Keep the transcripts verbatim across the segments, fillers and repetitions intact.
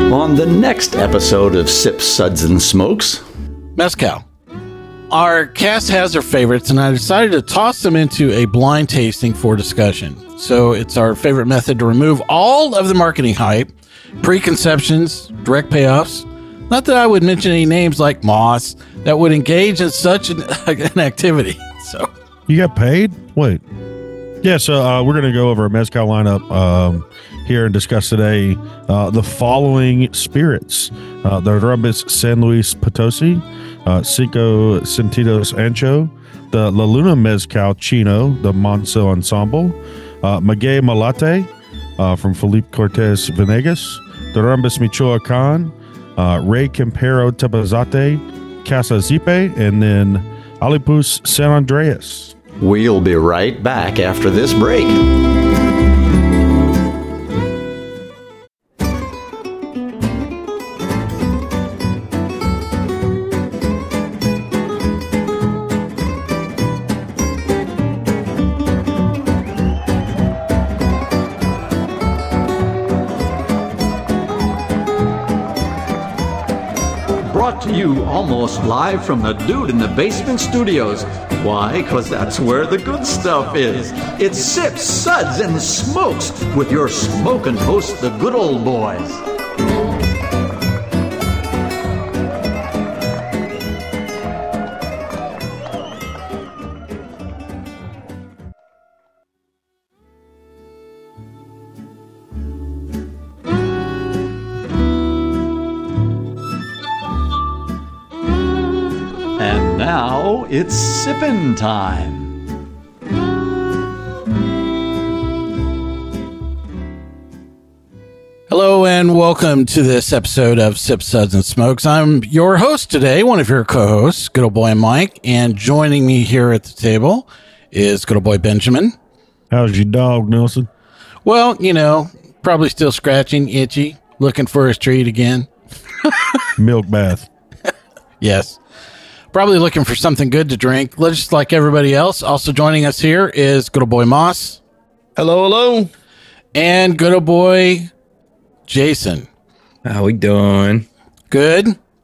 on the next episode of Sips, Suds, and Smokes. Mezcal. Our cast has their favorites, and I decided to toss them into a blind tasting for discussion. So it's our favorite method to remove all of the marketing hype, preconceptions, direct payoffs. Not that I would mention any names like Moss that would engage in such an, an activity. So you got paid? Wait. Yeah, so uh, we're going to go over a Mezcal lineup um, here and discuss today uh, the following spirits. Uh, the Rambis San Luis Potosi, uh, Cinco Sentidos Ancho, the La Luna Mezcal Chino, the Monso Ensemble, uh, Maguey Malate uh, from Felipe Cortez Venegas, the Rambis Michoacan, uh, Rey Campero Tepazate, Casa Zipe, and then Alipus San Andreas. We'll be right back after this break. Brought to you almost live from the Dude in the Basement Studios. Why? Because that's where the good stuff is. It's Sips, Suds, and Smokes with your smoking host, the good old boys. And now it's sippin' time. hello and welcome to this episode of Sips, Suds, and Smokes. I'm your host today, one of your co-hosts, good old boy Mike, and joining me here at the table is good old boy Benjamin. How's your dog, Nelson? Well, you know, probably still scratching, itchy, looking for his treat again. Milk bath. Yes. Probably looking for something good to drink, just like everybody else. Also joining us here is good old boy Moss. Hello, hello. And good old boy Jason. How we doing? Good.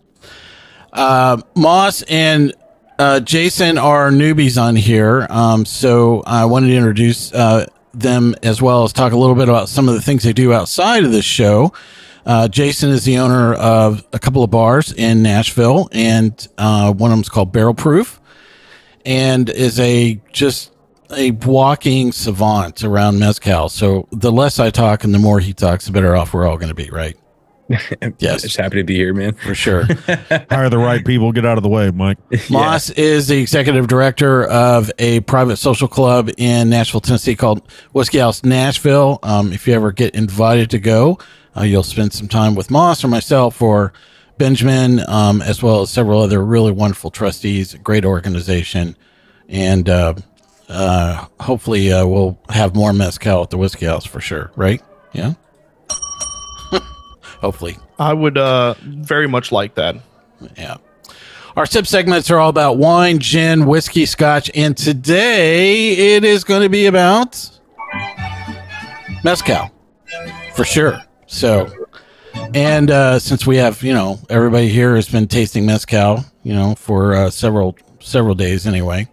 Uh, Moss and uh, Jason are newbies on here, um, so I wanted to introduce uh, them as well as talk a little bit about some of the things they do outside of this show. Uh, Jason is the owner of a couple of bars in Nashville, and uh, one of them is called Barrel Proof, and is a just a walking savant around mezcal. So the less I talk and the more he talks, the better off we're all going to be, right? Yes. Just happy to be here, man. For sure. Hire the right people. Get out of the way, Mike. Moss yeah. is the executive director of a private social club in Nashville, Tennessee called Whiskey House Nashville. Um, if you ever get invited to go, uh, you'll spend some time with Moss or myself or Benjamin, um, as well as several other really wonderful trustees. Great organization. And uh, uh, hopefully uh, we'll have more mezcal at the Whiskey House for sure, right? Yeah. Hopefully. I would uh, very much like that. Yeah. Our sip segments are all about wine, gin, whiskey, scotch, and today it is going to be about mezcal, for sure. So, and uh, since we have, you know, everybody here has been tasting mezcal, you know, for uh, several several days anyway.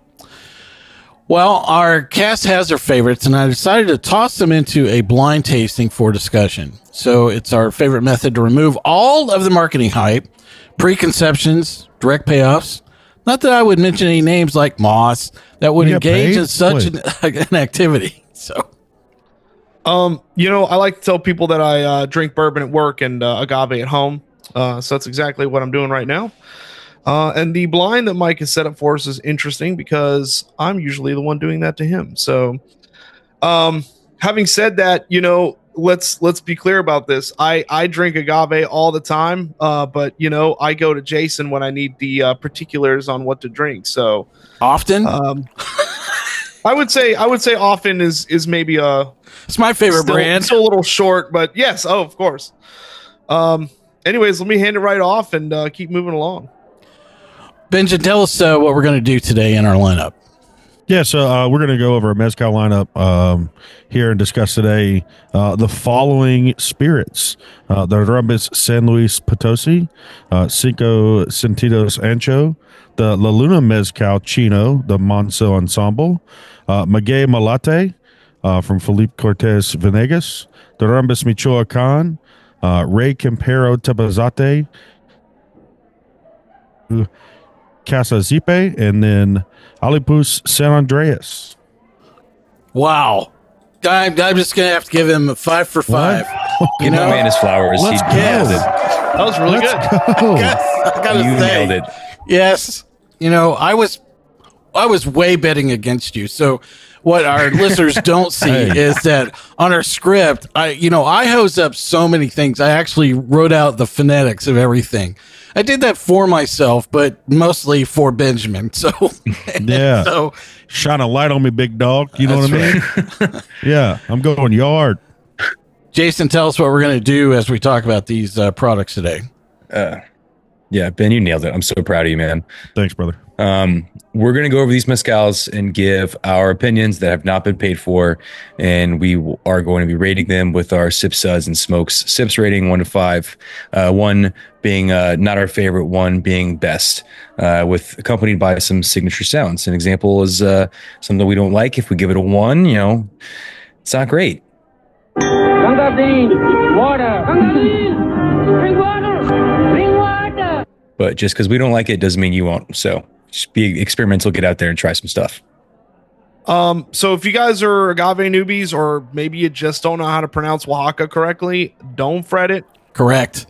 Well, our cast has their favorites, and I decided to toss them into a blind tasting for discussion. So it's our favorite method to remove all of the marketing hype, preconceptions, direct payoffs. Not that I would mention any names like Moss that would engage in such an, an activity. So, um, you know, I like to tell people that I uh, drink bourbon at work and uh, agave at home. Uh, so that's exactly what I'm doing right now. Uh, and the blind that Mike has set up for us is interesting because I'm usually the one doing that to him. So, um, having said that, you know, let's let's be clear about this. I, I drink agave all the time, uh, but, you know, I go to Jason when I need the uh, particulars on what to drink. So often, um, I would say I would say often is is maybe a it's my favorite still, brand. Still a little short, but yes. Oh, of course. Um, anyways, let me hand it right off and uh, keep moving along. Benjamin, tell us uh, what we're going to do today in our lineup. Yeah, so uh, we're going to go over a mezcal lineup um, here and discuss today uh, the following spirits: uh, the Rumbus San Luis Potosi, uh, Cinco Sentidos Ancho, the La Luna Mezcal Chino, the Monso Ensemble, uh, Maguey Malate uh, from Felipe Cortez Venegas, the Rumbus Michoacan, uh, Rey Campero Tepazate, Casa Zipe, and then Alipus San Andreas. Wow. I'm, I'm just going to have to give him a five for five. You know, man, his flowers. He Let's go. nailed it. That was really Let's good. go. I gotta You say, nailed it. yes. You know, I was, I was way betting against you. So what our listeners don't see Hey. is that on our script, I, you know, I hose up so many things. I actually wrote out the phonetics of everything. I did that for myself, but mostly for Benjamin. So, Yeah. so Shine a light on me, big dog. You know That's what I mean? Yeah, I'm going yard. Jason, tell us what we're going to do as we talk about these uh, products today. Uh, yeah, Ben, you nailed it. I'm so proud of you, man. Thanks, brother. Um, we're going to go over these mezcals and give our opinions that have not been paid for. And we w- are going to be rating them with our Sip Suds and Smokes Sips rating one to five. Uh, one being uh, not our favorite, one being best, uh, with accompanied by some signature sounds. An example is uh, something we don't like. If we give it a one, you know, it's not great. Ganga Bean, water. Ganga Bean, bring water. Bring water. But just because we don't like it doesn't mean you won't. So just be experimental, get out there and try some stuff. Um, so if you guys are agave newbies, or maybe you just don't know how to pronounce Oaxaca correctly, don't fret it. Correct.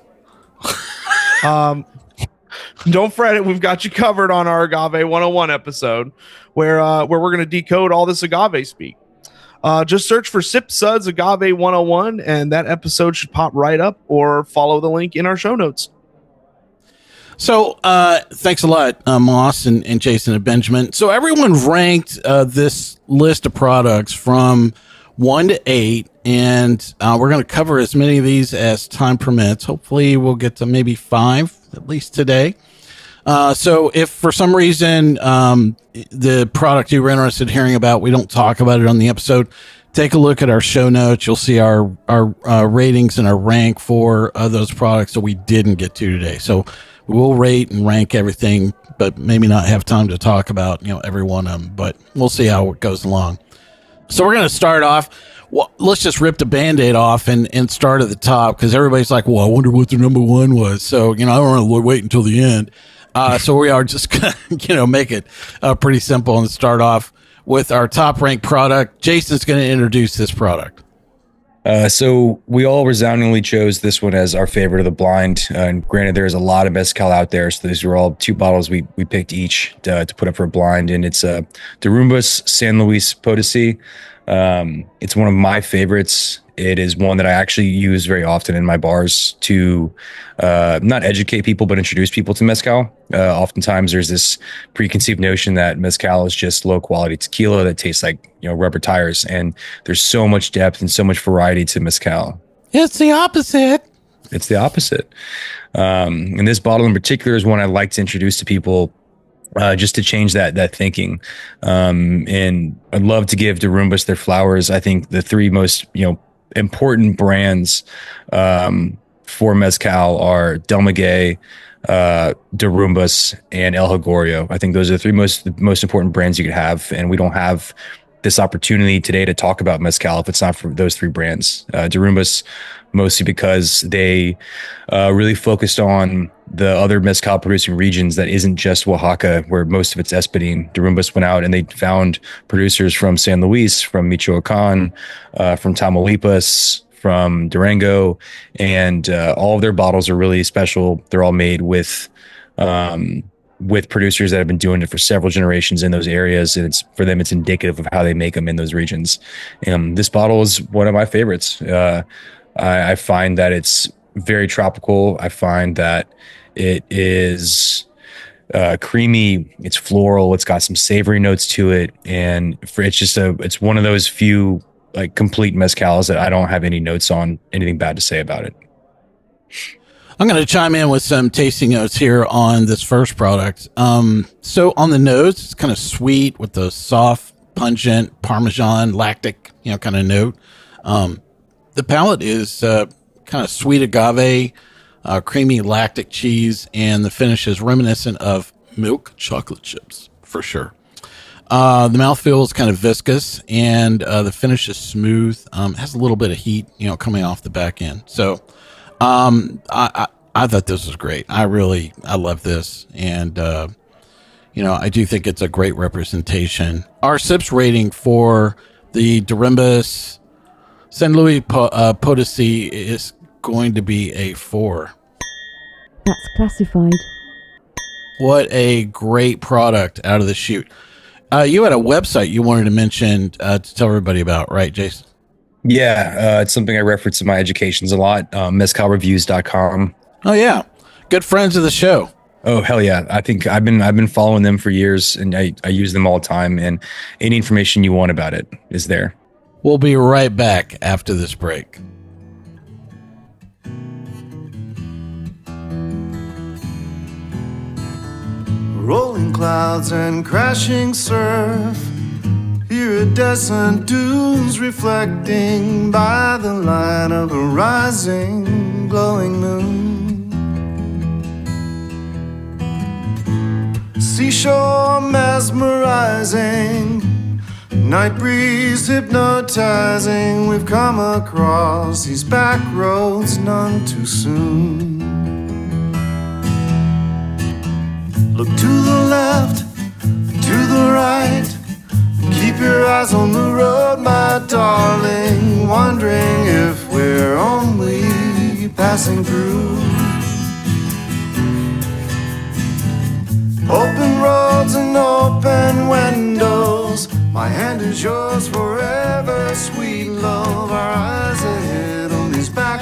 Um, don't fret it. We've got you covered on our Agave one oh one episode, where uh, where we're going to decode all this agave speak. Uh, just search for Sip Suds Agave one oh one, and that episode should pop right up, or follow the link in our show notes. So, uh, thanks a lot, uh, Moss and, and Jason and Benjamin. So, everyone ranked uh, this list of products from one to eight, and uh, we're going to cover as many of these as time permits. Hopefully, we'll get to maybe five at least today. Uh, so, if for some reason um, the product you were interested in hearing about, we don't talk about it on the episode, take a look at our show notes. You'll see our our uh, ratings and our rank for uh, those products that we didn't get to today. So, we'll rate and rank everything, but maybe not have time to talk about, you know, every one of them, but we'll see how it goes along. So we're going to start off. Well, let's just rip the Band-Aid off and, and start at the top, because everybody's like, well, I wonder what their number one was. So, you know, I don't want to wait until the end. Uh, so we are just going to, you know, make it uh, pretty simple and start off with our top ranked product. Jason's going to introduce this product. Uh, so we all resoundingly chose this one as our favorite of the blind. Uh, and granted, there's a lot of mezcal out there, so these were all two bottles we we picked each to, to put up for a blind. And it's uh, the Rumbus San Luis Potosi. Um, it's one of my favorites. It is one that I actually use very often in my bars to uh, not educate people, but introduce people to mezcal. Uh, oftentimes, there's this preconceived notion that mezcal is just low quality tequila that tastes like, you know, rubber tires, and there's so much depth and so much variety to mezcal. It's the opposite. It's the opposite. Um, and this bottle in particular is one I like to introduce to people, uh, just to change that that thinking. Um, and I'd love to give Darumbas their flowers. I think the three most, you know, important brands um, for mezcal are Del Maguey, uh, Darumbas, and El Hogorio. I think those are the three most most important brands you could have, and we don't have this opportunity today to talk about mezcal if it's not for those three brands. Uh, Darumbas, mostly because they uh, really focused on the other mezcal producing regions that isn't just Oaxaca, where most of it's Espadín. Darumbas went out and they found producers from San Luis, from Michoacan, uh, from Tamaulipas, from Durango, and uh, all of their bottles are really special. They're all made with um, with producers that have been doing it for several generations in those areas, and it's for them it's indicative of how they make them in those regions. And this bottle is one of my favorites. Uh, I, I find that it's very tropical. I find that it is uh, creamy. It's floral. It's got some savory notes to it, and for it's just a it's one of those few like complete mezcals that I don't have any notes on anything bad to say about it. I'm going to chime in with some tasting notes here on this first product. Um, so on the nose, it's kind of sweet with the soft, pungent Parmesan, lactic, you know, kind of note. Um, the palate is uh, kind of sweet agave, uh, creamy lactic cheese, and the finish is reminiscent of milk chocolate chips for sure. Uh, the mouthfeel is kind of viscous, and uh, the finish is smooth. Um, has a little bit of heat, you know, coming off the back end. So. Um, I, I, I thought this was great. I really, I love this. And, uh, you know, I do think it's a great representation. Our SIPS rating for the Dorimbus San Luis po- uh, Potosi is going to be a four. That's classified. What a great product out of the chute. Uh, you had a website you wanted to mention uh, to tell everybody about, right, Jason? Yeah, uh, it's something I reference in my educations a lot. Um, mezcal reviews dot com. Oh yeah, good friends of the show. Oh hell yeah! I think I've been I've been following them for years, and I, I use them all the time. And any information you want about it is there. We'll be right back after this break. Rolling clouds and crashing surf. Iridescent dunes reflecting by the light of a rising, glowing moon. Seashore mesmerizing, night breeze hypnotizing. We've come across these back roads none too soon. Look to the left, to the right. Keep your eyes on the road, my darling, wondering if we're only passing through. Open roads and open windows, my hand is yours forever, sweet love. Our eyes ahead on these back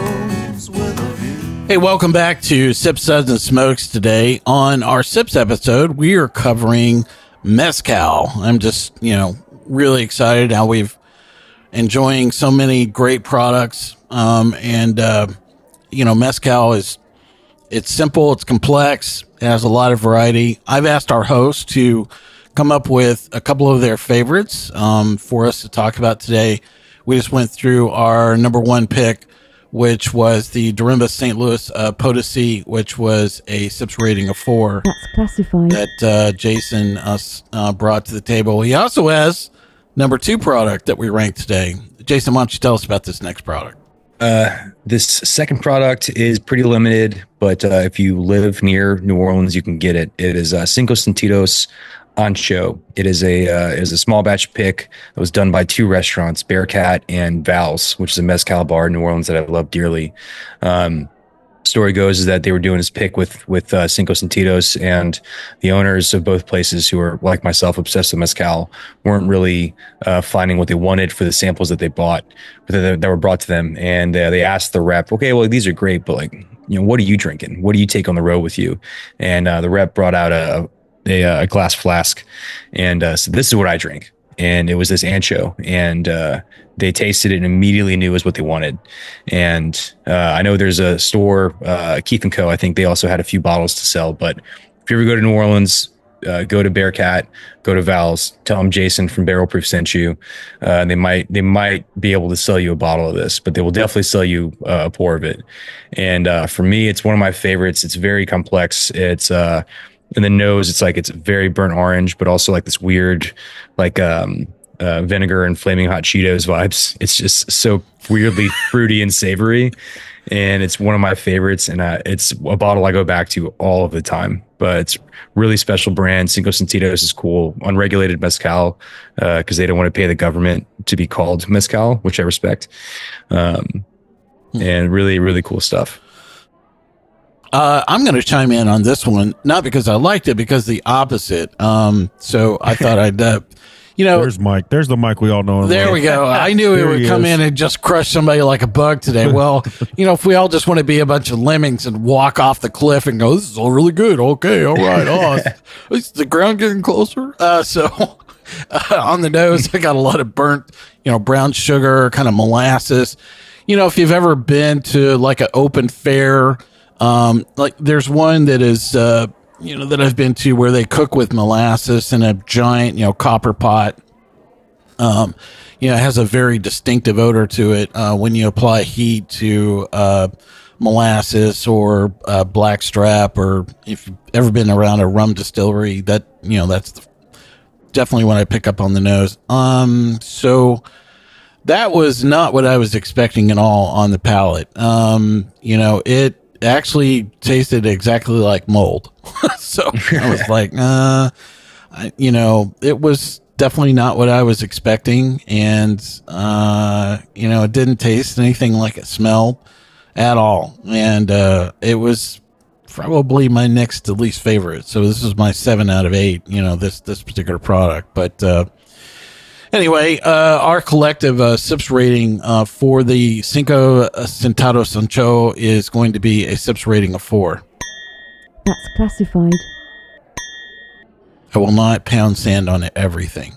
roads with a view. Hey, welcome back to Sips, Suds, and Smokes. Today on our Sips episode, we are covering mezcal. I'm just, you know, really excited how we've enjoying so many great products. Um, and, uh, you know, mezcal is, it's simple, it's complex, it has a lot of variety. I've asked our host to come up with a couple of their favorites, um, for us to talk about today. We just went through our number one pick, which was the Dorimbus Saint Louis uh, Potosi, which was a SIPS rating of four. That's classified. That uh, Jason uh, uh, brought to the table. He also has number two product that we ranked today. Jason, why don't you tell us about this next product? Uh, this second product is pretty limited, but uh, if you live near New Orleans, you can get it. It is uh, Cinco Sentidos Ancho. It is a uh, it is a small batch pick that was done by two restaurants, Bearcat and Val's, which is a mezcal bar in New Orleans that I love dearly. Um, story goes is that they were doing this pick with with uh, Cinco Sentidos, and the owners of both places, who are like myself obsessed with mezcal, weren't really uh, finding what they wanted for the samples that they bought that, that were brought to them. And uh, they asked the rep, okay, well, these are great, but like, you know, what are you drinking? What do you take on the road with you? And uh, the rep brought out a A, a glass flask, and uh, so this is what I drink. And it was this ancho, and uh, they tasted it and immediately knew it was what they wanted. And uh, I know there's a store, uh, Keith and Co. I think they also had a few bottles to sell. But if you ever go to New Orleans, uh, go to Bearcat, go to Val's, tell them Jason from Barrel Proof sent you. Uh, they might they might be able to sell you a bottle of this, but they will definitely sell you uh, a pour of it. And uh, for me, it's one of my favorites. It's very complex. It's uh, in the nose, it's like it's very burnt orange, but also like this weird, like um, uh, vinegar and flaming hot Cheetos vibes. It's just so weirdly fruity and savory, and it's one of my favorites. And uh, it's a bottle I go back to all of the time. But it's really special brand. Cinco Sentidos is cool. Unregulated mezcal, because uh, they don't want to pay the government to be called mezcal, which I respect. Um, and really, really cool stuff. Uh, I'm going to chime in on this one, not because I liked it, because the opposite. Um, so I thought I'd, uh, you know, There's Mike. There's the Mike we all know. and there love. we go. I knew he There would he come is. in and just crush somebody like a bug today. Well, you know, if we all just want to be a bunch of lemmings and walk off the cliff and go, this is all really good. Okay. All right. Oh, is the ground getting closer? Uh, so uh, on the nose, I got a lot of burnt, you know, brown sugar, kind of molasses. You know, if you've ever been to like an open fair, Um, like there's one that is, uh, you know, that I've been to where they cook with molasses in a giant, you know, copper pot. Um, you know, it has a very distinctive odor to it uh, when you apply heat to uh, molasses or uh, blackstrap, or if you've ever been around a rum distillery, that, you know, that's the, definitely what I pick up on the nose. Um, so that was not what I was expecting at all on the palate. Um, you know, it actually tasted exactly like mold. So I was like, uh, I, you know, it was definitely not what I was expecting. And, uh, you know, it didn't taste anything like it smelled at all. And, uh, it was probably my next to least favorite. So this is my seven out of eight, you know, this, this particular product. But, uh, anyway, uh, our collective, uh, sips rating, uh, for the Cinco Centavo Sancho is going to be a sips rating of four. That's classified. I will not pound sand on everything.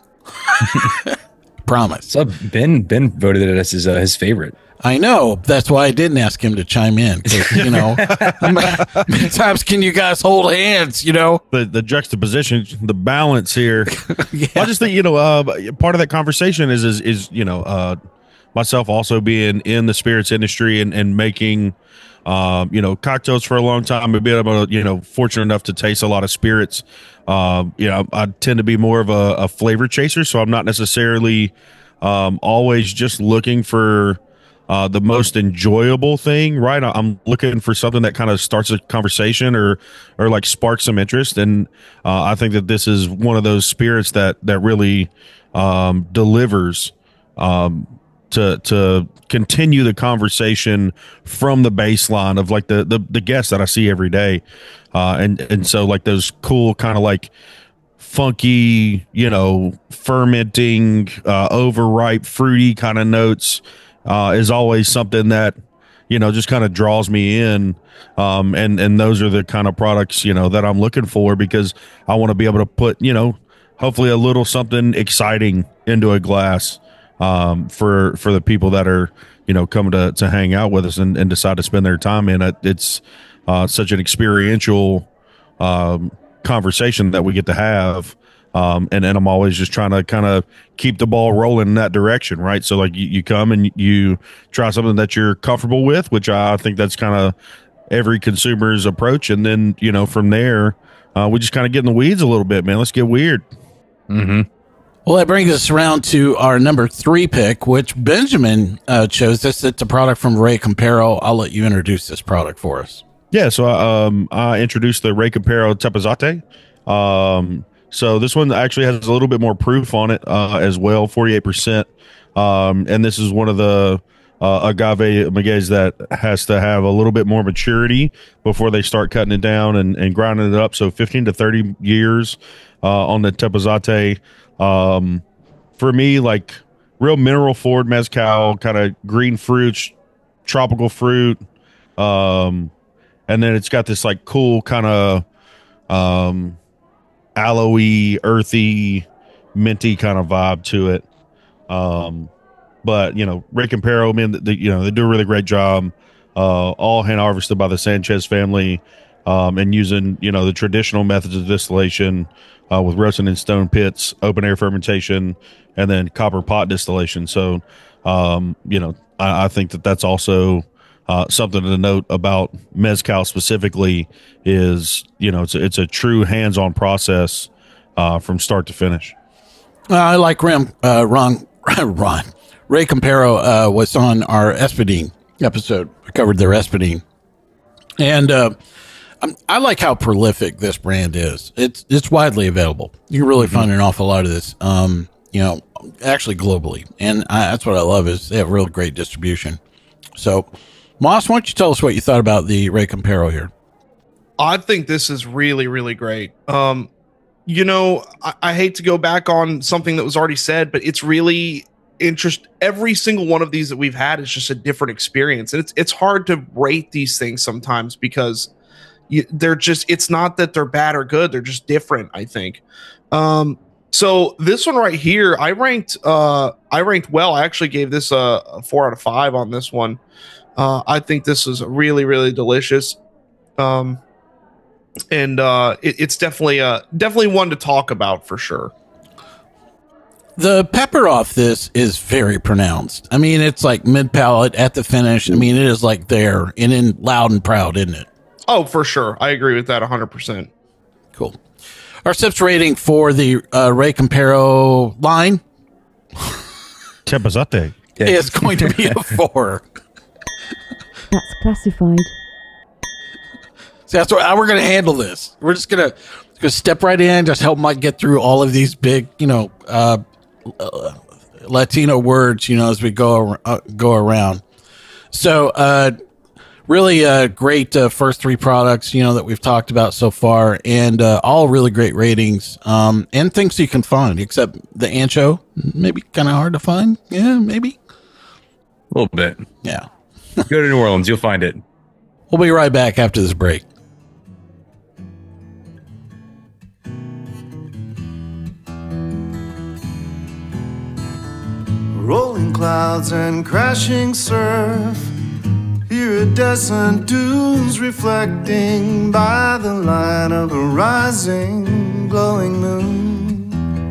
Promise. So Ben Ben voted it as his uh, his favorite. I know. That's why I didn't ask him to chime in. 'Cause, you know, how many times can you guys hold hands? You know, The the juxtaposition, the balance here. yeah. I just think, you know, uh, part of that conversation is is is you know, uh, myself also being in the spirits industry and and making, um, you know, cocktails for a long time, and being able to, you know, fortunate enough to taste a lot of spirits. Um, you know, I tend to be more of a, a flavor chaser, so I'm not necessarily um, always just looking for uh, the most enjoyable thing, right? I'm looking for something that kind of starts a conversation or or like sparks some interest, and uh, I think that this is one of those spirits that that really um, delivers um, to to continue the conversation from the baseline of like the the, the guests that I see every day. Uh, and, and so like those cool kind of like funky, you know, fermenting, uh, overripe, fruity kind of notes, uh, is always something that, you know, just kind of draws me in. Um, and, and those are the kind of products, you know, that I'm looking for, because I want to be able to put, you know, hopefully a little something exciting into a glass, um, for, for the people that are, you know, coming to, to hang out with us and, and decide to spend their time in it. It's, Uh, such an experiential um, conversation that we get to have. Um, and, and I'm always just trying to kind of keep the ball rolling in that direction, right? So like you, you come and you try something that you're comfortable with, which I think that's kind of every consumer's approach. And then, you know, from there, uh, we just kind of get in the weeds a little bit, man. Let's get weird. Mm-hmm. Well, that brings us around to our number three pick, which Benjamin uh, chose. This it's a product from Rey Campero. I'll let you introduce this product for us. Yeah, so um, I introduced the Rey Campero Tepezate. Um, so this one actually has a little bit more proof on it uh, as well, forty-eight percent. Um, and this is one of the uh, agave maguey's that has to have a little bit more maturity before they start cutting it down and, and grinding it up. So fifteen to thirty years uh, on the Tepezate. Um, for me, like real mineral forward mezcal, kind of green fruits, tropical fruit. Um, And then it's got this like cool kind of um, aloe-y, earthy, minty kind of vibe to it. Um, but, you know, Rey Campero, man, the, you know, they do a really great job. Uh, all hand harvested by the Sanchez family, um, and using, you know, the traditional methods of distillation uh, with roasting in stone pits, open air fermentation, and then copper pot distillation. So, um, you know, I, I think that that's also Uh, something to note about mezcal specifically is, you know, it's a, it's a true hands-on process uh, from start to finish. Uh, I like Ram, uh, Ron, Ron. Rey Campero uh, was on our Espadine episode. I covered their Espadine. And uh, I'm, I like how prolific this brand is. It's it's widely available. You can really mm-hmm. find an awful lot of this, um, you know, actually globally. And I, that's what I love is they have real great distribution. So, Moss, why don't you tell us what you thought about the Rey Campero here? I think this is really, really great. Um, you know, I, I hate to go back on something that was already said, but it's really interest. Every single one of these that we've had is just a different experience, and it's it's hard to rate these things sometimes because you, they're just. It's not that they're bad or good; they're just different. I think. Um, so this one right here, I ranked. Uh, I ranked well. I actually gave this a, a four out of five on this one. Uh, I think this is really, really delicious. Um, and uh, it, it's definitely uh, definitely one to talk about for sure. The pepper off this is very pronounced. I mean, it's like mid palate at the finish. I mean, it is like there and in loud and proud, isn't it? Oh, for sure. I agree with that one hundred percent. Cool. Our sips rating for the uh, Ray Comparo line Tempesate. is going to be a four. That's classified. So that's how we're going to handle this. We're just going to step right in, just help Mike get through all of these big, you know, uh, uh, Latino words, you know, as we go uh, go around. So, uh, really uh, great uh, first three products, you know, that we've talked about so far, and uh, all really great ratings, um, and things you can find, except the ancho, maybe kind of hard to find. Yeah, maybe. A little bit. Yeah. Go to New Orleans. You'll find it. We'll be right back after this break. Rolling clouds and crashing surf. Iridescent dunes reflecting by the light of a rising, glowing moon.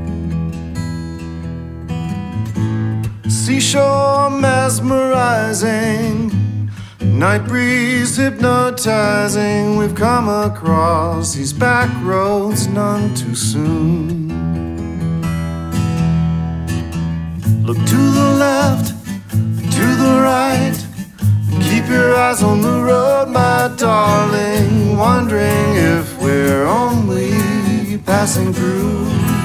Seashore mesmerizing, night breeze hypnotizing. We've come across these back roads none too soon. Look to the left, to the right. Keep your eyes on the road, my darling, wondering if we're only passing through.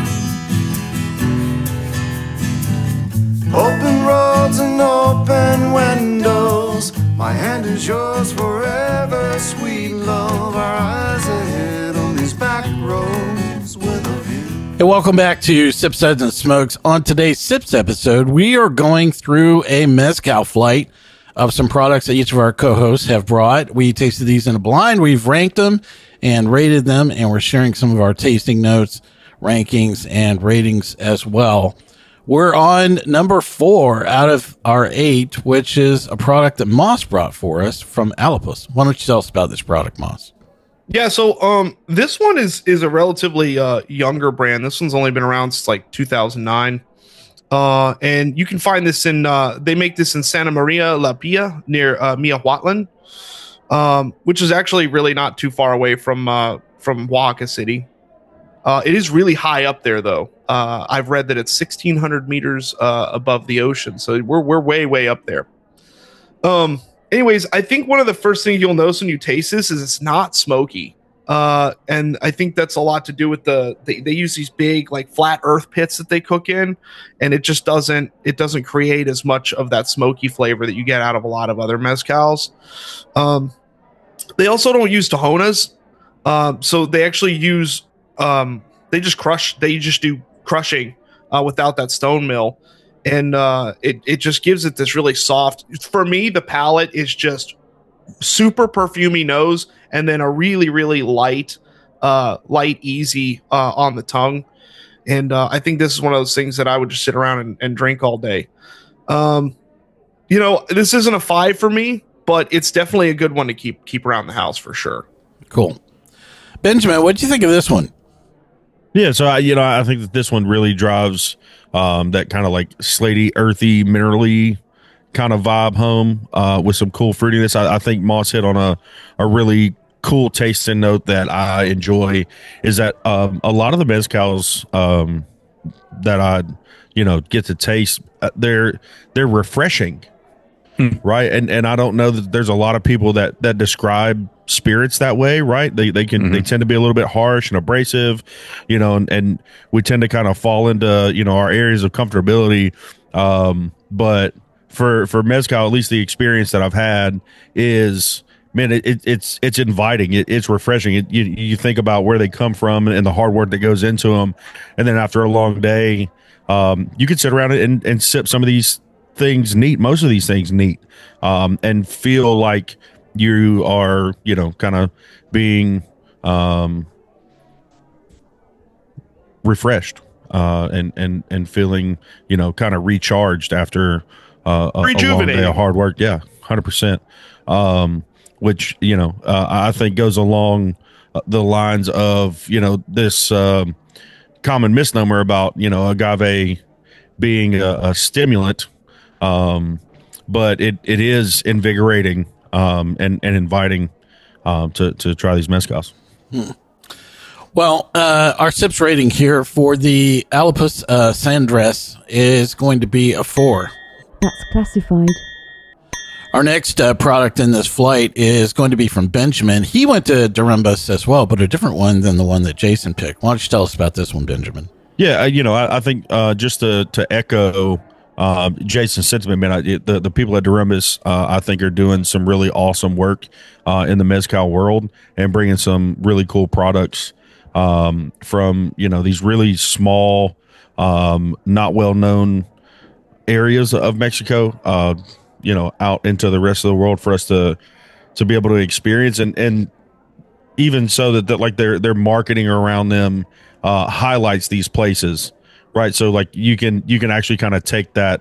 Open roads and open windows, my hand is yours forever, sweet love. Our eyes ahead on these back roads with a view. Hey, welcome back to Sips, Suds, and Smokes. On today's Sips episode, we are going through a mezcal flight of some products that each of our co-hosts have brought. We tasted these in a blind. We've ranked them and rated them, and we're sharing some of our tasting notes, rankings, and ratings as well. We're on number four out of our eight, which is a product that Moss brought for us from Alipus. Why don't you tell us about this product, Moss? Yeah, so um, this one is is a relatively uh, younger brand. This one's only been around since like two thousand nine. Uh, and you can find this in, uh, they make this in Santa Maria La Pia near uh, Miahuatlan, um, which is actually really not too far away from uh, from Oaxaca City. Uh, it is really high up there, though. Uh, I've read that it's sixteen hundred meters uh, above the ocean, so we're we're way way up there. Um. Anyways, I think one of the first things you'll notice when you taste this is it's not smoky. Uh, and I think that's a lot to do with the, they, they use these big like flat earth pits that they cook in, and it just doesn't, it doesn't create as much of that smoky flavor that you get out of a lot of other mezcals. Um, they also don't use Tajonas. Um, so they actually use, um, they just crush, they just do crushing, uh, without that stone mill. And uh, it, it just gives it this really soft, for me, the palate is just super perfumey nose, and then a really, really light, uh, light, easy uh, on the tongue. And uh, I think this is one of those things that I would just sit around and, and drink all day. Um, you know, this isn't a five for me, but it's definitely a good one to keep keep around the house for sure. Cool. Benjamin, what do you think of this one? Yeah, so I, you know, I think that this one really drives um, that kind of like slaty, earthy, minerally kind of vibe home uh, with some cool fruitiness. I, I think Moss hit on a a really cool tasting note that I enjoy. Is that um, a lot of the mezcals um, that I, you know, get to taste, uh, they're they're refreshing. Hmm. Right. And and I don't know that there's a lot of people that that describe spirits that way. Right. They they can mm-hmm. they tend to be a little bit harsh and abrasive, you know, and, and we tend to kind of fall into, you know, our areas of comfortability. Um, but for for mezcal, at least the experience that I've had is, man, it, it it's it's inviting. It, it's refreshing. It, you you think about where they come from and the hard work that goes into them, and then after a long day, um, you can sit around and and sip some of these things neat, most of these things neat, um, and feel like you are, you know, kind of being um, refreshed uh, and and and feeling, you know, kind of recharged after uh, a, a long day of hard work. Yeah, one hundred percent. Um, which, you know, uh, I think goes along the lines of, you know, this um, common misnomer about, you know, agave being a, a stimulant, um, but it, it is invigorating um, and, and inviting um, to, to try these mezcals. Hmm. Well, uh, our sips rating here for the Alipus uh, Sandress is going to be a four. That's classified. Our next uh, product in this flight is going to be from Benjamin. He went to Dorumbus as well, but a different one than the one that Jason picked. Why don't you tell us about this one, Benjamin? Yeah, you know, I, I think uh, just to, to echo uh, Jason's sentiment, man, I, the, the people at Dorumbus, uh, I think, are doing some really awesome work uh, in the mezcal world and bringing some really cool products um, from, you know, these really small, um, not well-known areas of Mexico, uh, you know, out into the rest of the world for us to to be able to experience, and and even so that, that like their their marketing around them uh, highlights these places, right? So like you can you can actually kind of take that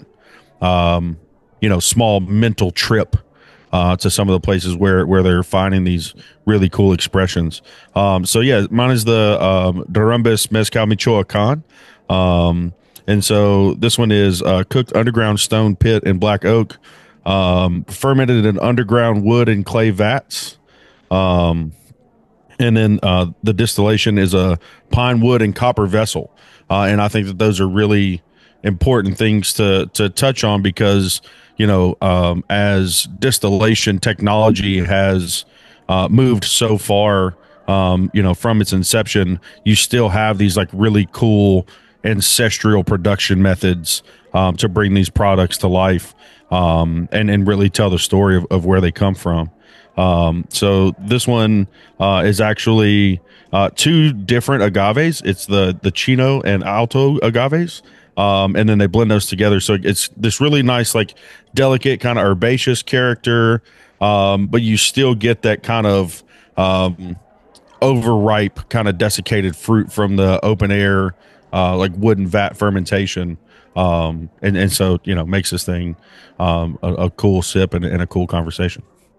um, you know small mental trip uh, to some of the places where where they're finding these really cool expressions. Um, so yeah, mine is the um, Dorumbus Mezcal Michoacan. Um, and so this one is uh, cooked underground stone pit and black oak, um, fermented in underground wood and clay vats. Um, and then uh, the distillation is a pine wood and copper vessel. Uh, and I think that those are really important things to to touch on because, you know, um, as distillation technology has uh, moved so far, um, you know, from its inception, you still have these like really cool ancestral production methods um, to bring these products to life um, and, and really tell the story of, of where they come from. Um, so this one uh, is actually uh, two different agaves. It's the, the Chino and Alto agaves. Um, and then they blend those together. So it's this really nice, like delicate kind of herbaceous character. Um, but you still get that kind of um, overripe kind of desiccated fruit from the open air, uh, like wooden vat fermentation. Um, and, and so, you know, makes this thing um, a, a cool sip and, and a cool conversation.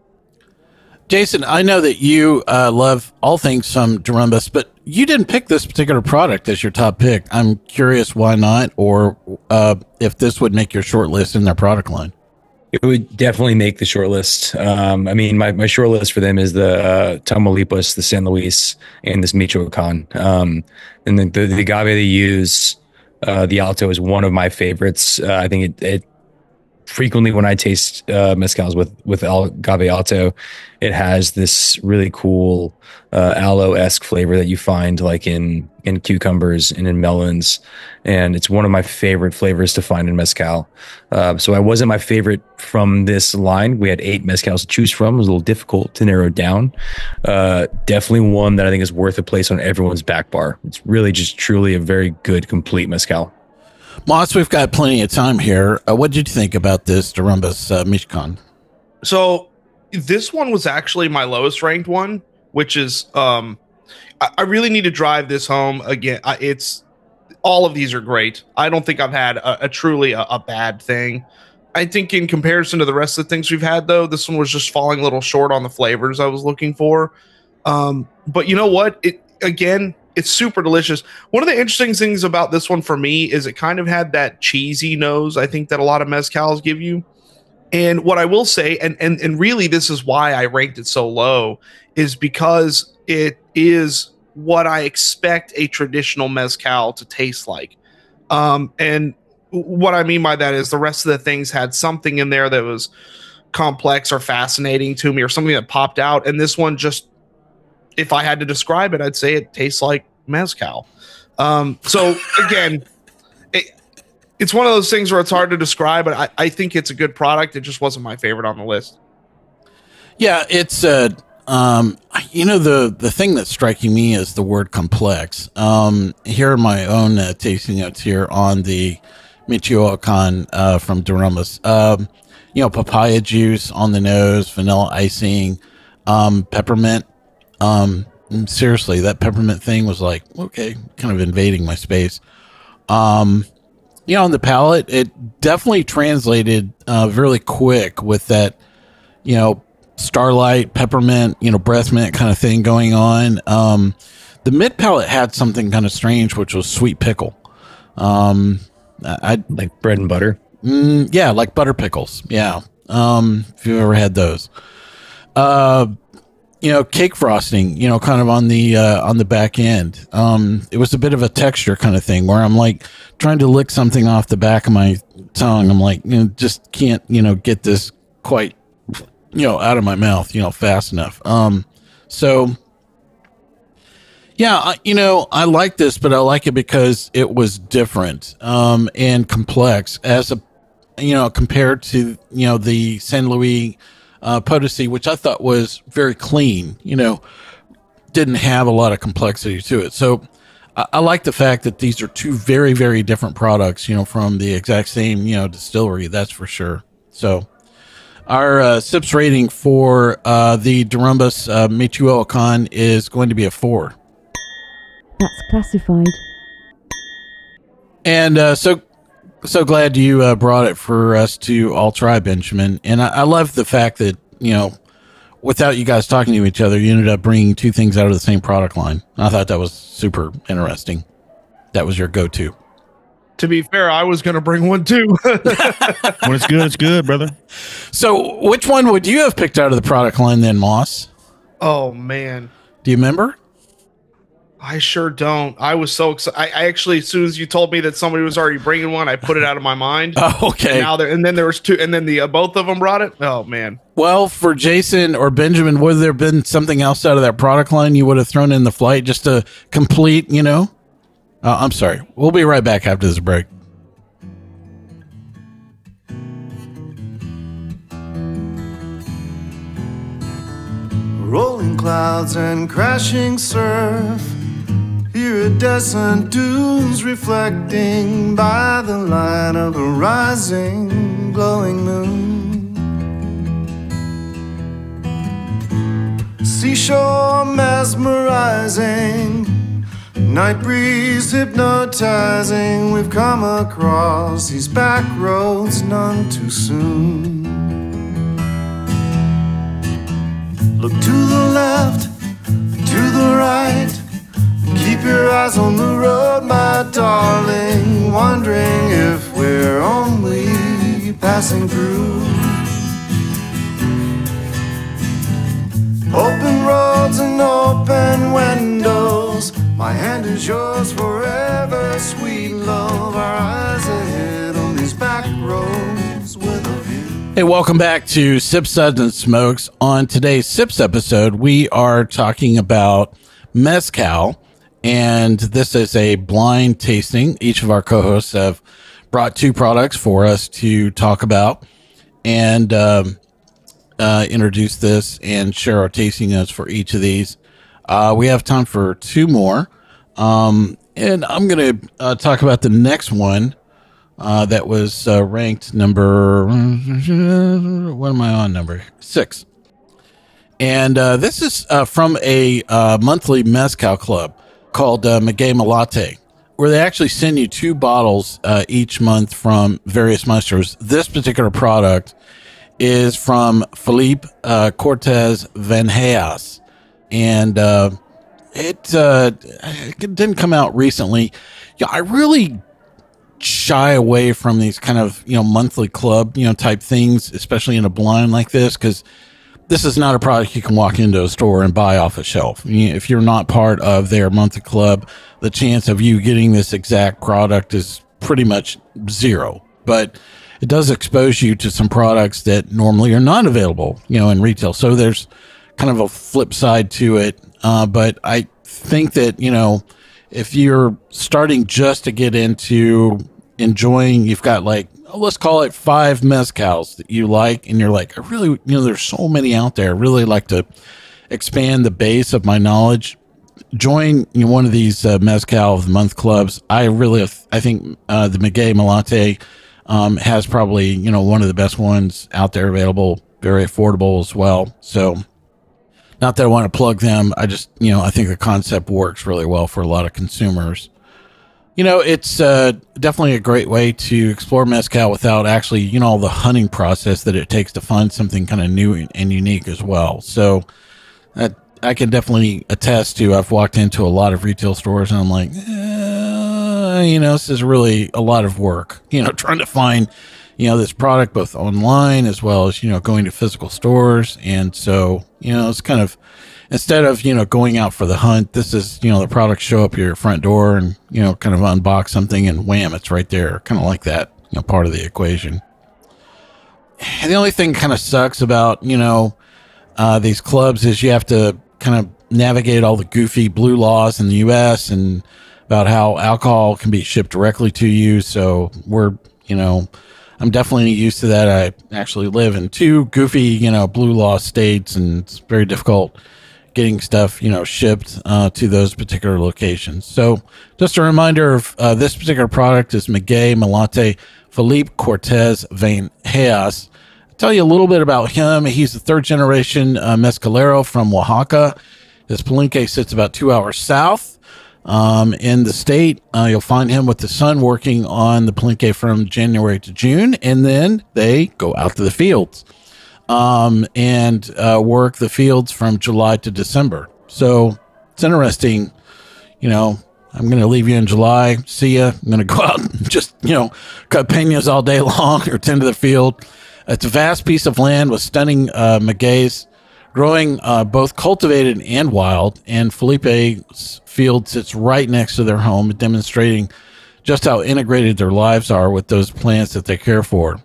Jason, I know that you uh, love all things from Dorumbus, but you didn't pick this particular product as your top pick. I'm curious why not, or uh, if this would make your short list in their product line. It would definitely make the short list. Um, I mean, my, my short list for them is the uh, Tamaulipas, the San Luis, and this Michoacan. Um, and the, the, the agave they use, uh, the Alto, is one of my favorites. Uh, I think it, it frequently when I taste uh, mezcals with with agave Alto, it has this really cool uh, aloe-esque flavor that you find like in in cucumbers and in melons, and it's one of my favorite flavors to find in mezcal. Uh, so I wasn't my favorite from this line. We had eight mezcals to choose from. It was a little difficult to narrow down. Uh, definitely one that I think is worth a place on everyone's back bar. It's really just truly a very good, complete mezcal. Moss, we've got plenty of time here. Uh, what did you think about this Dorumbus uh, Michoacan? So this one was actually my lowest ranked one, which is um, I, I really need to drive this home again. I, it's all of these are great. I don't think I've had a, a truly a, a bad thing. I think in comparison to the rest of the things we've had, though, this one was just falling a little short on the flavors I was looking for. Um, but you know what? It again. It's super delicious. One of the interesting things about this one for me is it kind of had that cheesy nose, I think, that a lot of mezcals give you. And what I will say, and and and really this is why I ranked it so low, is because it is what I expect a traditional mezcal to taste like. Um, and what I mean by that is the rest of the things had something in there that was complex or fascinating to me or something that popped out. And this one just, if I had to describe it, I'd say it tastes like mezcal. Um, so again, it, it's one of those things where it's hard to describe, but I, I think it's a good product. It just wasn't my favorite on the list. Yeah, it's uh, um, you know, the the thing that's striking me is the word complex. Um, here are my own uh, tasting notes here on the Michoacan uh, from Dorumbus. Um, you know, papaya juice on the nose, vanilla icing, um, peppermint. Um, seriously, that peppermint thing was like, okay, kind of invading my space. Um, you know, on the palate, it definitely translated, uh, really quick with that, you know, starlight, peppermint, you know, breath mint kind of thing going on. Um, the mid palate had something kind of strange, which was sweet pickle. Um, I like bread and butter. Mm, yeah, like butter pickles. Yeah. Um, if you've ever had those, uh, you know, cake frosting, you know, kind of on the, uh, on the back end. Um, it was a bit of a texture kind of thing where I'm like trying to lick something off the back of my tongue. I'm like, you know, just can't, you know, get this quite, you know, out of my mouth, you know, fast enough. Um, so yeah, I, you know, I like this, but I like it because it was different, um, and complex as a, you know, compared to, you know, the San Luis, uh, Potosi, which I thought was very clean, you know, didn't have a lot of complexity to it. So I, I like the fact that these are two very, very different products, you know, from the exact same, you know, distillery. That's for sure. So our uh, sips rating for uh, the Dorumbus uh, Michoacan is going to be a four. That's classified. And uh, so so glad you uh, brought it for us to all try, Benjamin. And I, I love the fact that, you know, without you guys talking to each other, you ended up bringing two things out of the same product line. I thought that was super interesting. That was your go-to. To be fair, I was going to bring one too. When it's good, it's good, brother. So which one would you have picked out of the product line then, Moss? Oh, man. Do you remember? I sure don't. I was so excited. I, I actually, as soon as you told me that somebody was already bringing one, I put it out of my mind. Oh, okay. And now there, and then there was two, and then the uh, both of them brought it. Oh man. Well, for Jason or Benjamin, would there have been something else out of that product line you would have thrown in the flight just to complete, you know? Uh, I'm sorry. We'll be right back after this break. Rolling clouds and crashing surf. Here at Descent Dunes, reflecting by the light of a rising, glowing moon. Seashore mesmerizing, night breeze hypnotizing. We've come across these back roads none too soon. Look to the left, to the right. Keep your eyes on the road, my darling, wondering if we're only passing through. Open roads and open windows, my hand is yours forever, sweet love. Our eyes ahead on these back roads with a view. Hey, welcome back to Sips, Suds, and Smokes. On today's Sips episode, we are talking about mezcal. And this is a blind tasting. Each of our co-hosts have brought two products for us to talk about and um, uh, introduce this and share our tasting notes for each of these. Uh, we have time for two more. Um, and I'm going to uh, talk about the next one uh, that was uh, ranked number, what am I on, number six. And uh, this is uh, from a uh, monthly mezcal club called uh, Maguey Malate, where they actually send you two bottles uh, each month from various maestros. This particular product is from Felipe uh, Cortez Vanheas, and uh, it, uh, it didn't come out recently. Yeah, I really shy away from these kind of, you know, monthly club, you know, type things, especially in a blind like this, because this is not a product you can walk into a store and buy off a shelf. If you're not part of their monthly club, the chance of you getting this exact product is pretty much zero. But it does expose you to some products that normally are not available, you know, in retail. So there's kind of a flip side to it. Uh, but I think that, you know, if you're starting just to get into enjoying, you've got like, let's call it five mezcals that you like, and you're like, I really, you know, there's so many out there. I really like to expand the base of my knowledge. Join, you know, one of these uh, mezcal of the month clubs. I really, I think uh, the Maguey Malate um, has probably, you know, one of the best ones out there available, very affordable as well. So, not that I want to plug them. I just, you know, I think the concept works really well for a lot of consumers. You know, it's uh, definitely a great way to explore mezcal without actually, you know, the hunting process that it takes to find something kind of new and unique as well. So that I can definitely attest to. I've walked into a lot of retail stores and I'm like, eh, you know, this is really a lot of work, you know, trying to find, you know, this product both online as well as, you know, going to physical stores. And so, you know, it's kind of, instead of, you know, going out for the hunt, this is, you know, the products show up at your front door and, you know, kind of unbox something and wham, it's right there. Kind of like that, you know, part of the equation. And the only thing kind of sucks about, you know, uh, these clubs is you have to kind of navigate all the goofy blue laws in the U S and about how alcohol can be shipped directly to you. So we're, you know, I'm definitely used to that. I actually live in two goofy, you know, blue law states, and it's very difficult getting stuff, you know, shipped uh, to those particular locations. So just a reminder of uh, this particular product is Maguey Malate Felipe Cortez Van Hayas. I'll tell you a little bit about him. He's the third generation uh, mezcalero from Oaxaca. His Palenque sits about two hours south um, in the state. Uh, you'll find him with the son working on the Palenque from January to June, and then they go out to the fields. Um, and, uh, work the fields from July to December. So it's interesting, you know, I'm going to leave you in July. See ya. I'm going to go out and just, you know, cut peñas all day long or tend to the field. It's a vast piece of land with stunning, uh, magueys growing, uh, both cultivated and wild. And Felipe's field sits right next to their home, demonstrating just how integrated their lives are with those plants that they care for.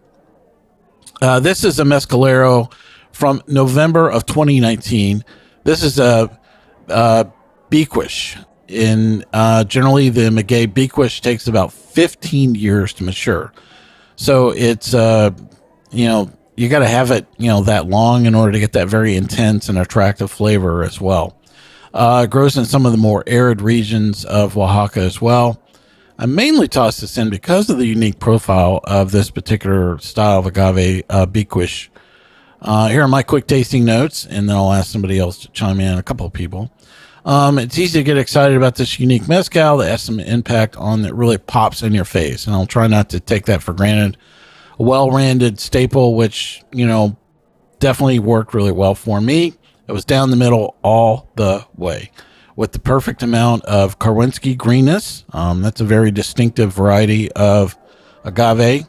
Uh, this is a Mezcalero from November of twenty nineteen. This is a, a Bequish. In uh, generally, the Maguey Bequish takes about fifteen years to mature. So it's, uh, you know, you got to have it, you know, that long in order to get that very intense and attractive flavor as well. Uh, it grows in some of the more arid regions of Oaxaca as well. I mainly tossed this in because of the unique profile of this particular style of agave uh, Bequish. Uh, here are my quick tasting notes, and then I'll ask somebody else to chime in, a couple of people. Um, it's easy to get excited about this unique mezcal that has some impact on that really pops in your face, and I'll try not to take that for granted. A well-rounded staple, which, you know, definitely worked really well for me. It was down the middle all the way, with the perfect amount of Karwinski greenness. Um, that's a very distinctive variety of agave.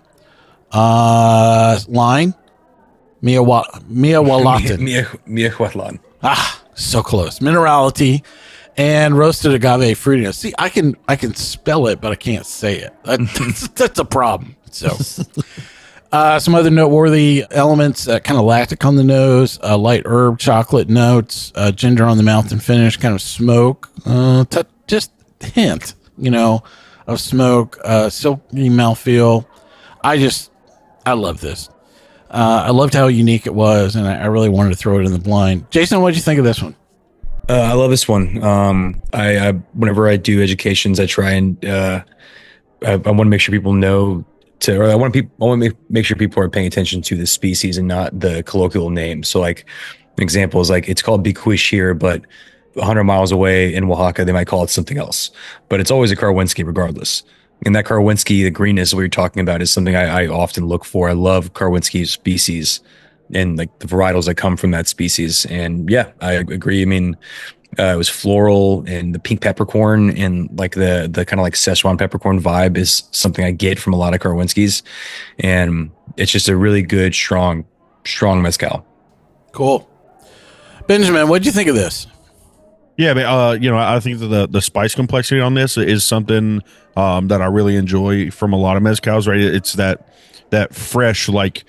Uh, line, Miawa, Miawalatin. Miahuatlan. Ah, so close. Minerality and roasted agave fruitiness. See, I can I can spell it, but I can't say it. That, that's, that's a problem. So, uh, some other noteworthy elements: uh, kind of lactic on the nose, uh, light herb, chocolate notes, uh, ginger on the mouth and finish, kind of smoke. Uh, t- just hint, you know, of smoke, uh, silky mouthfeel. I just, I love this. Uh, I loved how unique it was, and I, I really wanted to throw it in the blind. Jason, what did you think of this one? Uh, I love this one. Um, I, I whenever I do educations, I try and uh, I, I want to make sure people know to, or I want people, I want to make, make sure people are paying attention to the species and not the colloquial name. So, like, an example is like it's called Bequish here, but one hundred miles away in Oaxaca, they might call it something else. But it's always a Karwinski regardless. And that Karwinski, the greenness we were talking about, is something I, I often look for. I love Karwinski species and like the varietals that come from that species. And yeah, I agree. I mean, uh, it was floral, and the pink peppercorn and like the the kind of like Szechuan peppercorn vibe is something I get from a lot of Karwinskis. And it's just a really good, strong, strong mezcal. Cool. Benjamin, what did you think of this? Yeah, but, uh, you know, I think that the the spice complexity on this is something um, that I really enjoy from a lot of mezcals. Right, it's that that fresh, like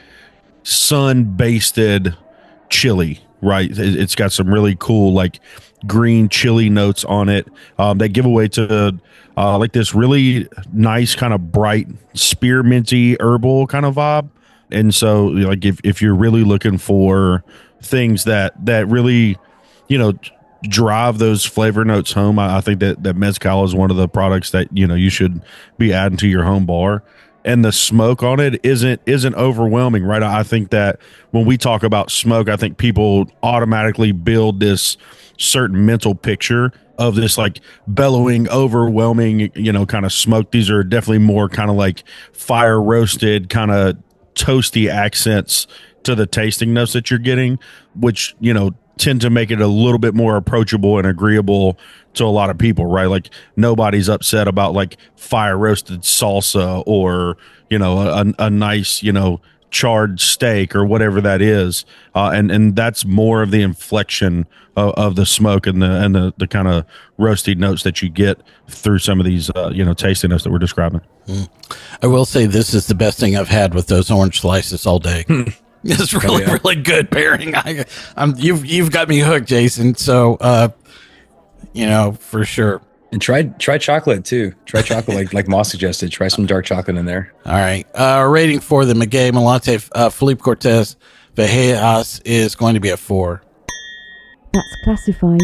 sun-basted chili. Right, it, it's got some really cool like green chili notes on it. Um, they give away to uh, like this really nice kind of bright spearminty herbal kind of vibe. And so, like, if if you're really looking for things that that really, you know, drive those flavor notes home, I, I think that that mezcal is one of the products that, you know, you should be adding to your home bar. And the smoke on it isn't isn't overwhelming, right? I think that when we talk about smoke, I think people automatically build this certain mental picture, of this like bellowing, overwhelming, you know, kind of smoke. These are definitely more kind of like fire roasted, kind of toasty accents to the tasting notes that you're getting, which, you know, tend to make it a little bit more approachable and agreeable to a lot of people, right? Like nobody's upset about like fire roasted salsa or, you know, a, a nice, you know, charred steak or whatever that is. Uh, and, and that's more of the inflection of, of the smoke and the, and the, the kind of roasty notes that you get through some of these, uh, you know, tasting notes that we're describing. Mm. I will say this is the best thing I've had with those orange slices all day. It's really, oh, yeah. really good pairing. I, I'm, you've, you've got me hooked, Jason. So, uh, you know, for sure. And try try chocolate too. Try chocolate like like Moss suggested. Try some dark chocolate in there. All right. Uh, rating for the Maguey Malante uh, Felipe Cortez Vejeas is going to be a four. That's classified.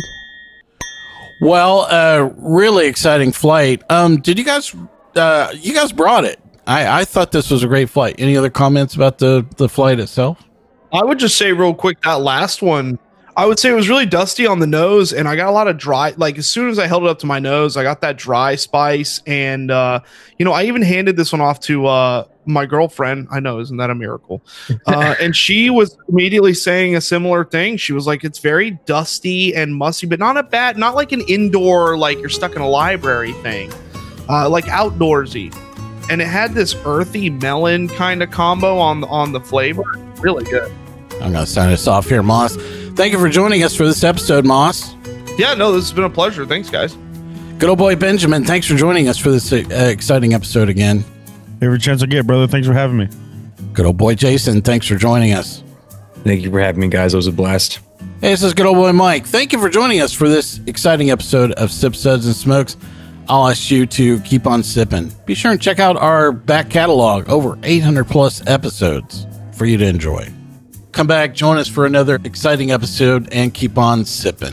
Well, uh, really exciting flight. Um, did you guys? Uh, you guys brought it. I, I thought this was a great flight. Any other comments about the the flight itself? I would just say real quick that last one. I would say it was really dusty on the nose, and I got a lot of dry. Like as soon as I held it up to my nose, I got that dry spice, and uh, you know, I even handed this one off to uh, my girlfriend. I know, isn't that a miracle? Uh, and she was immediately saying a similar thing. She was like, "It's very dusty and musty, but not a bad, not like an indoor, like you're stuck in a library thing, uh, like outdoorsy." And it had this earthy melon kind of combo on on the flavor. Really good. I'm gonna sign us off here, Moss. Thank you for joining us for this episode, Moss. Yeah, no, this has been a pleasure. Thanks, guys. Good old boy Benjamin, thanks for joining us for this uh, exciting episode again. Every chance I get, brother. Thanks for having me. Good old boy Jason, thanks for joining us. Thank you for having me, guys. It was a blast. Hey, this is good old boy Mike. Thank you for joining us for this exciting episode of Sip, Suds, and Smokes. I'll ask you to keep on sipping. Be sure and check out our back catalog, over eight hundred plus episodes for you to enjoy. Come back, join us for another exciting episode, and keep on sipping.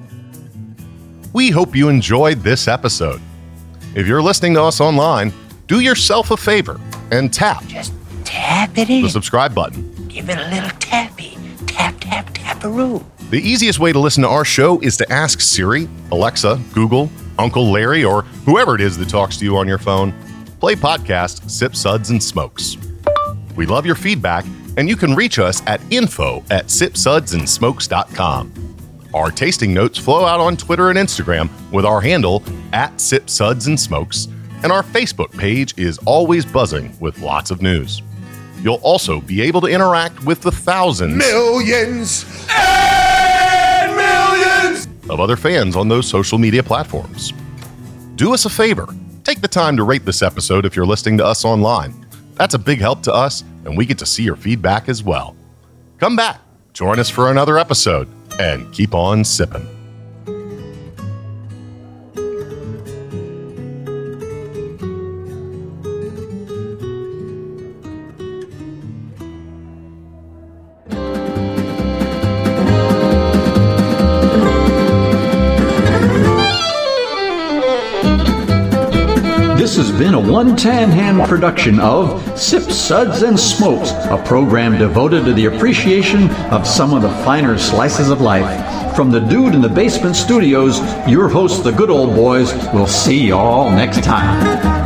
We hope you enjoyed this episode. If you're listening to us online, do yourself a favor and tap. Just tap it in. The subscribe button. Give it a little tappy. Tap, tap, tap-a-roo. The easiest way to listen to our show is to ask Siri, Alexa, Google, Uncle Larry, or whoever it is that talks to you on your phone. Play podcast Sip, Suds, and Smokes. We love your feedback, and you can reach us at info at sip suds and smokes dot com. Our tasting notes flow out on Twitter and Instagram with our handle at Sip, Suds, and Smokes, and our Facebook page is always buzzing with lots of news. You'll also be able to interact with the thousands, Millions and millions of other fans on those social media platforms. Do us a favor. Take the time to rate this episode if you're listening to us online. That's a big help to us, and we get to see your feedback as well. Come back, join us for another episode, and keep on sipping. This has been a One Tan Hand production of Sip, Suds, and Smokes, a program devoted to the appreciation of some of the finer slices of life. From the Dude in the Basement Studios, your hosts, the Good Old Boys, will see y'all next time.